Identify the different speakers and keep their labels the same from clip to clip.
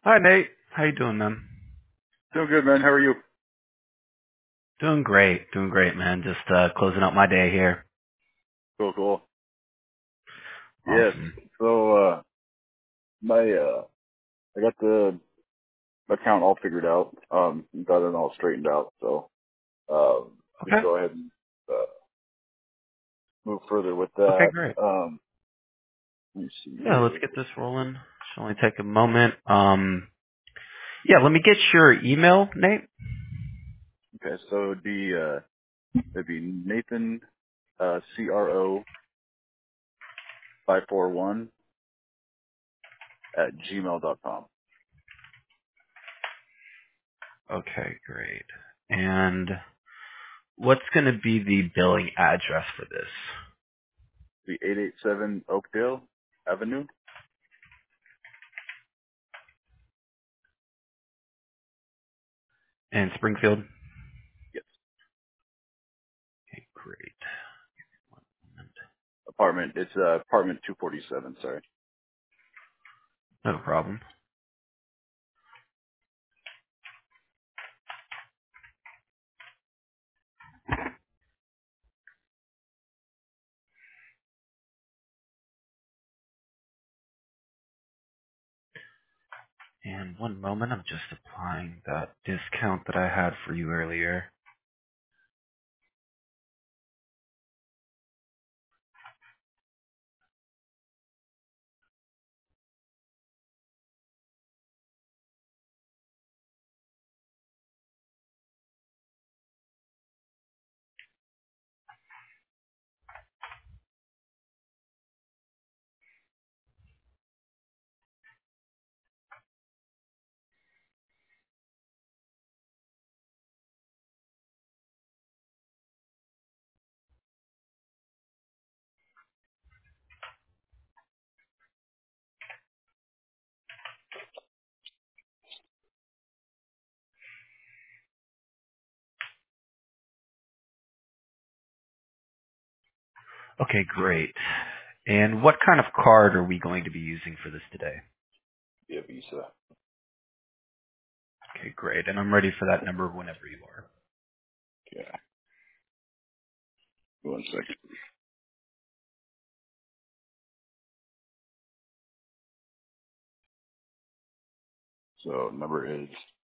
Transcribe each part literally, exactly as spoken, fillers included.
Speaker 1: Hi, Nate. How you doing, man?
Speaker 2: Doing good, man. How are you?
Speaker 1: Doing great. Doing great, man. Just uh closing out my day here.
Speaker 2: Cool, cool. Yes.
Speaker 1: Awesome.
Speaker 2: So, uh, my, uh, I got the account all figured out. Um, got it all straightened out. So, uh, we can
Speaker 1: Okay.
Speaker 2: go ahead and, uh, move further with
Speaker 1: Okay,
Speaker 2: that.
Speaker 1: great.
Speaker 2: Um, let me see
Speaker 1: Yeah, let's
Speaker 2: here.
Speaker 1: get this rolling. Should only take a moment. Um, yeah, let me get your email, Nate.
Speaker 2: Okay. So it'd be, uh, it'd be Nathan, uh, C R O five four one at gmail dot com.
Speaker 1: Okay, great. And what's going to be the billing address for this?
Speaker 2: The eight eight seven Oakdale Avenue.
Speaker 1: In Springfield?
Speaker 2: Yes.
Speaker 1: Okay, great.
Speaker 2: Apartment. It's, uh, apartment two forty-seven. Sorry.
Speaker 1: No problem. And one moment, I'm just applying that discount that I had for you earlier. Okay, great. And what kind of card are we going to be using for this today?
Speaker 2: Yeah, Visa.
Speaker 1: Okay, great. And I'm ready for that number whenever you are.
Speaker 2: Yeah. One second. So number is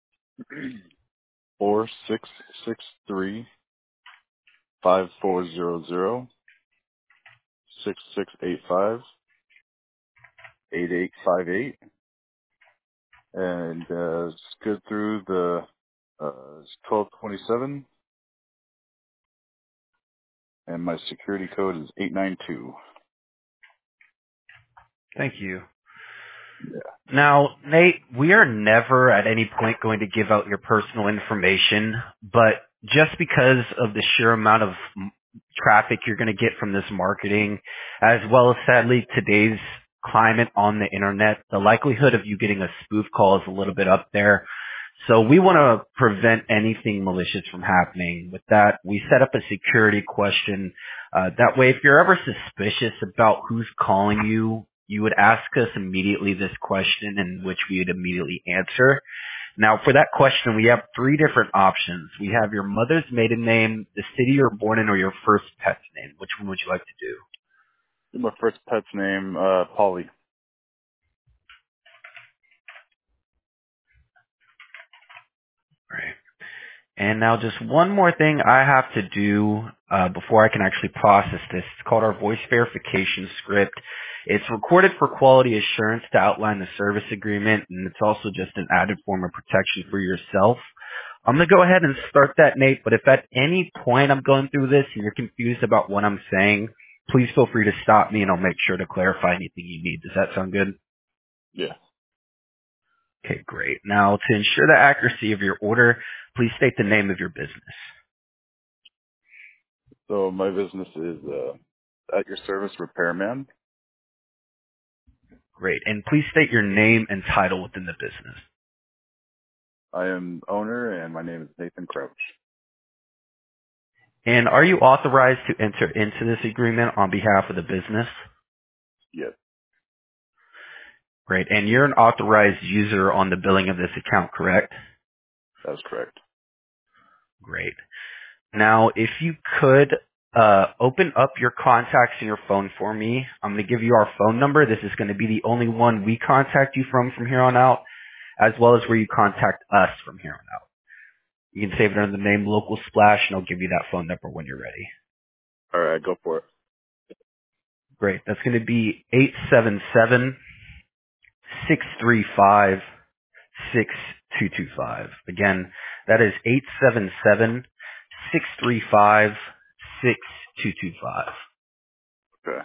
Speaker 2: four six six three five four zero zero six six eight five eight eight five eight, and uh, it's good through the uh, twelve twenty seven, and my security code is eight nine two.
Speaker 1: Thank you.
Speaker 2: Yeah.
Speaker 1: Now, Nate, we are never at any point going to give out your personal information, but just because of the sheer amount of m- traffic you're going to get from this marketing, as well as sadly today's climate on the internet, the likelihood of you getting a spoof call is a little bit up there. So we want to prevent anything malicious from happening. With that, we set up a security question. Uh, that way, if you're ever suspicious about who's calling you, you would ask us immediately this question in which we would immediately answer. Now, for that question, we have three different options. We have your mother's maiden name, the city you're born in, or your first pet's name. Which one would you like to do?
Speaker 2: My first pet's name, uh, Polly.
Speaker 1: Right. And now just one more thing I have to do uh, before I can actually process this. It's called our voice verification script. It's recorded for quality assurance to outline the service agreement, and it's also just an added form of protection for yourself. I'm going to go ahead and start that, Nate, but if at any point I'm going through this and you're confused about what I'm saying, please feel free to stop me and I'll make sure to clarify anything you need. Does that sound good?
Speaker 2: Yeah.
Speaker 1: Okay, great. Now, to ensure the accuracy of your order, please state the name of your business.
Speaker 2: So my business is uh, at your service repairman.
Speaker 1: Great. And please state your name and title within the business.
Speaker 2: I am owner, and my name is Nathan Crouch.
Speaker 1: And are you authorized to enter into this agreement on behalf of the business?
Speaker 2: Yes.
Speaker 1: Great. And you're an authorized user on the billing of this account, correct?
Speaker 2: That's correct.
Speaker 1: Great. Now, if you could uh, open up your contacts in your phone for me, I'm going to give you our phone number. This is going to be the only one we contact you from from here on out, as well as where you contact us from here on out. You can save it under the name Local Splash, and I'll give you that phone number when you're ready.
Speaker 2: All right, go for it.
Speaker 1: Great. That's going to be eight seven seven, six three five, six two two five. Again, that is eight seven seven, six three five, six two two five.
Speaker 2: Okay.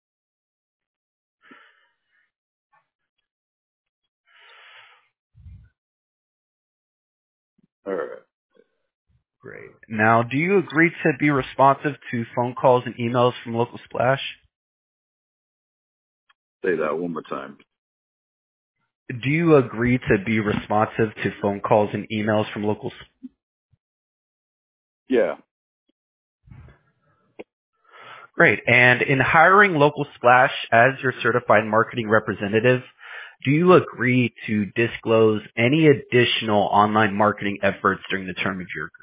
Speaker 2: All right.
Speaker 1: Great. Now, do you agree to be responsive to phone calls and emails from Local Splash?
Speaker 2: Say that one more time.
Speaker 1: Do you agree to be responsive to phone calls and emails from Local Splash?
Speaker 2: Yeah.
Speaker 1: Great. And in hiring Local Splash as your certified marketing representative, do you agree to disclose any additional online marketing efforts during the term of your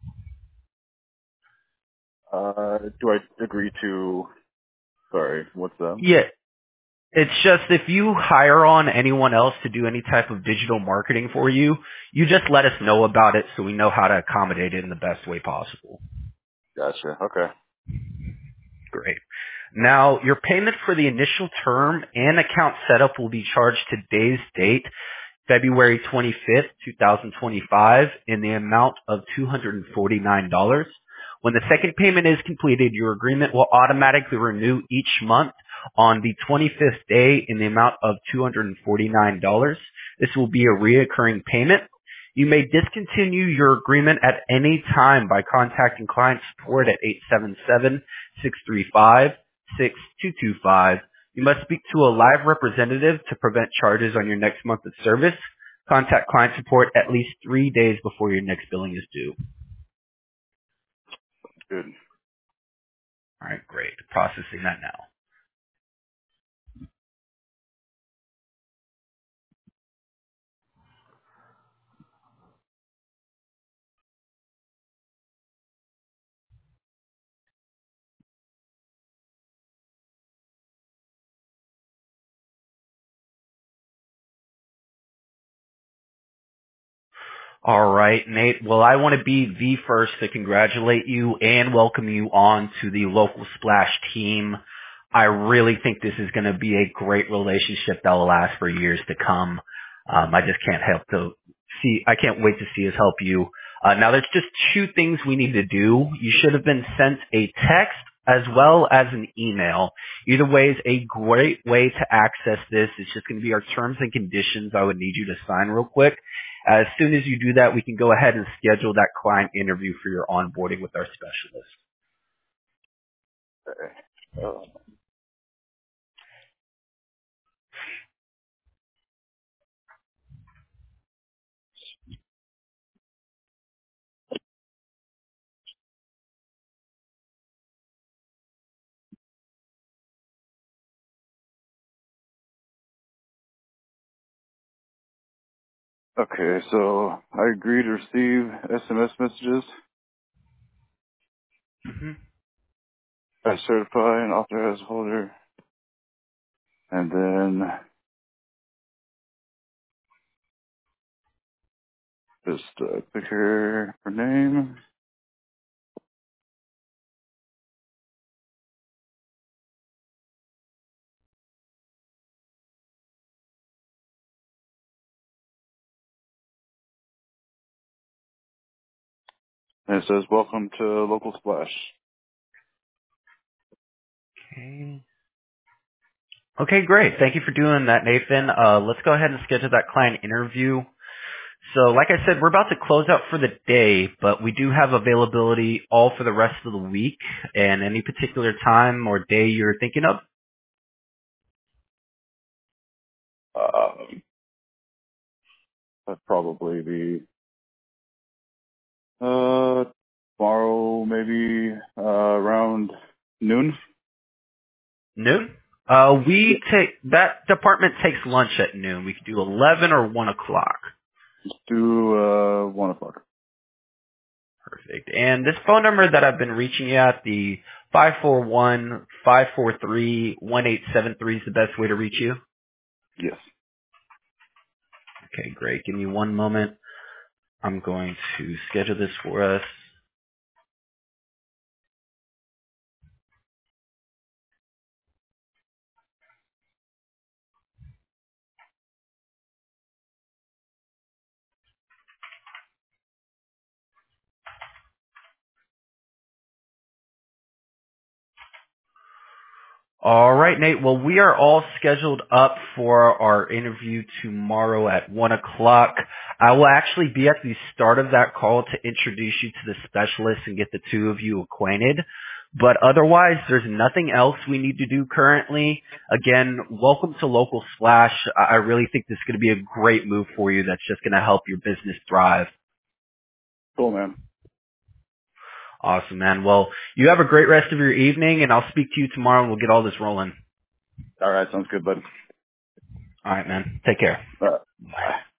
Speaker 2: Uh, do I agree to? Sorry, what's that?
Speaker 1: agreement? Yeah. It's just if you hire on anyone else to do any type of digital marketing for you, you just let us know about it so we know how to accommodate it in the best way possible.
Speaker 2: Gotcha. Okay.
Speaker 1: Great. Now, your payment for the initial term and account setup will be charged today's date, February twenty-fifth, twenty twenty-five, in the amount of two hundred forty-nine dollars. When the second payment is completed, your agreement will automatically renew each month on the twenty-fifth day in the amount of two hundred forty-nine dollars. This will be a reoccurring payment. You may discontinue your agreement at any time by contacting client support at eight seven seven, six three five, six two two five. You must speak to a live representative to prevent charges on your next month of service. Contact client support at least three days before your next billing is due.
Speaker 2: Good.
Speaker 1: All right, great. Processing that now. All right, Nate. Well, I want to be the first to congratulate you and welcome you on to the Local Splash team. I really think this is going to be a great relationship that will last for years to come. Um, I just can't help to see. I can't wait to see us help you. Uh, now, there's just two things we need to do. You should have been sent a text as well as an email. Either way is a great way to access this. It's just going to be our terms and conditions I would need you to sign real quick. As soon as you do that, we can go ahead and schedule that client interview for your onboarding with our specialist.
Speaker 2: Okay. Uh, okay, so I agree to receive S M S messages.
Speaker 1: hmm
Speaker 2: I certify and authorize holder, and then just uh, click here for name. And it says, welcome to Local Splash.
Speaker 1: Okay. Okay, great. Thank you for doing that, Nathan. Uh, let's go ahead and schedule that client interview. So, like I said, we're about to close out for the day, but we do have availability all for the rest of the week. And any particular time or day you're thinking of?
Speaker 2: Um, that'd probably be uh, tomorrow, maybe uh, around noon.
Speaker 1: Noon? Uh, we
Speaker 2: Yeah.
Speaker 1: take that department takes lunch at noon. We could do eleven or one o'clock.
Speaker 2: Do uh, one o'clock.
Speaker 1: Perfect. And this phone number that I've been reaching you at, the five four one, five four three, one eight seven three is the best way to reach you?
Speaker 2: Yes.
Speaker 1: Okay, great. Give me one moment. I'm going to schedule this for us. All right, Nate. Well, we are all scheduled up for our interview tomorrow at one o'clock. I will actually be at the start of that call to introduce you to the specialist and get the two of you acquainted. But otherwise, there's nothing else we need to do currently. Again, welcome to Local Splash. I I really think this is going to be a great move for you that's just going to help your business thrive.
Speaker 2: Cool, man.
Speaker 1: Awesome, man. Well, you have a great rest of your evening, and I'll speak to you tomorrow, and we'll get all this rolling.
Speaker 2: All right, sounds good, bud.
Speaker 1: All right, man. Take care.
Speaker 2: All right.
Speaker 1: Bye.
Speaker 2: Bye.